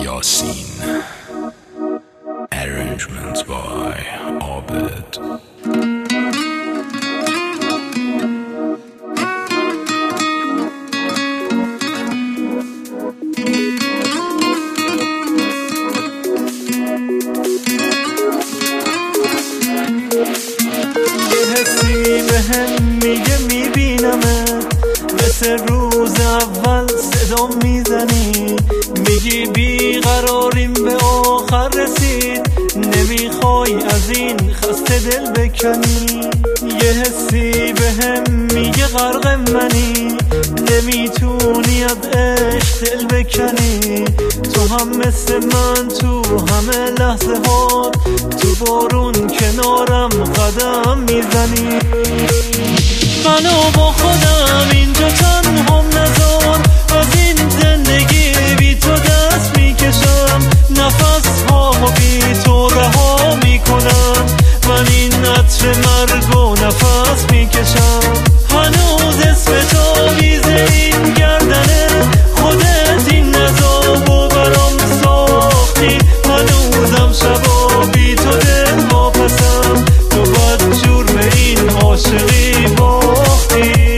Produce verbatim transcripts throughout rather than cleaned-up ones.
Yasin. Arrangements by Abed. حسی بهم میگه میبینمت، مثل روز اول صدام میزنی، میگی بیقراریم به آخر رسید، نمیخوای از این خسته دل بکنی. یه حسی بهم میگه غرق منی، نمیتونی از عشق دل بکنی. تو هم مثل من تو همه لحظه ها، تو بارون کنارم قدم میزنی. منو با خودم اینجا تنهام نذار، از این زندگی بی تو دست میکشم، نفس ها بی تو رها میکنم، من این عطر مرگ و نفس میکشم. هنوز اسم تو میزه این گردنه، خودت این نزاب و برام ساختی، هنوزم شبا بی تو دل واپسم، تو بدجور به این عاشقی باختی.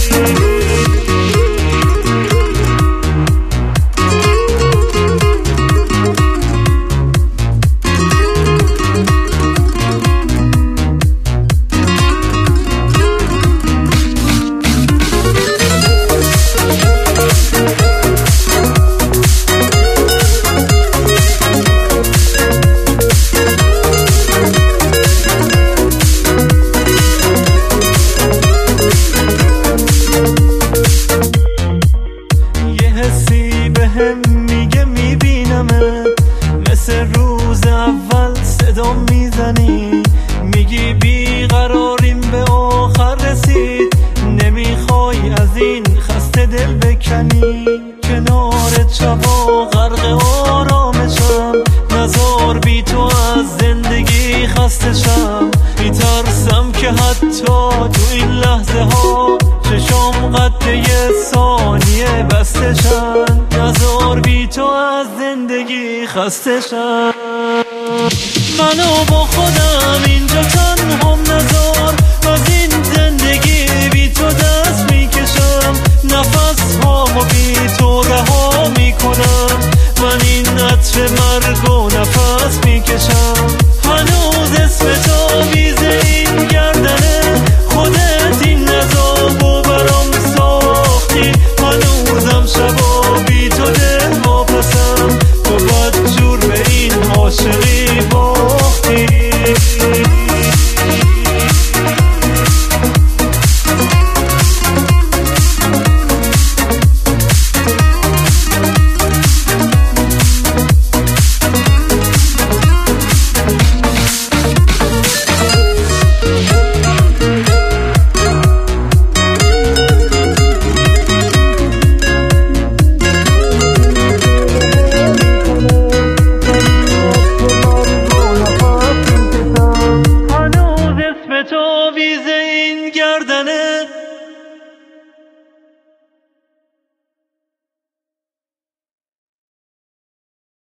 میگه میبینمت، مثل روز اول صدام میزنی، میگی بیقراریم به آخر رسید، نمیخوای از این خسته دل بکنی. کنارت شبا غرق آرامشم، نزار بی تو از زندگی خسته شم، میترسم که حتی تو این لحظه ها چشام قد یه ثانیه بسته شن، نزار بی تو از زندگی خسته شن. منو با خودم اینجا تنهام نذار،